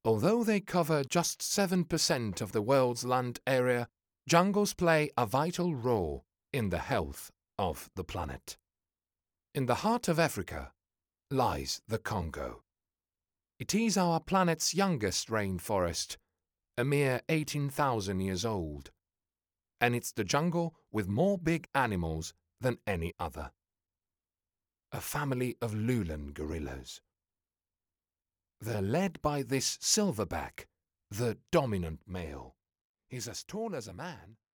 Although they cover just 7% of the world's land area, jungles play a vital role in the health of the planet. In the heart of Africa lies the Congo. It is our planet's youngest rainforest, a mere 18,000 years old, and it's the jungle with more big animals than any other. A family of Lulan gorillas. They're led by this silverback, the dominant male. He's as tall as a man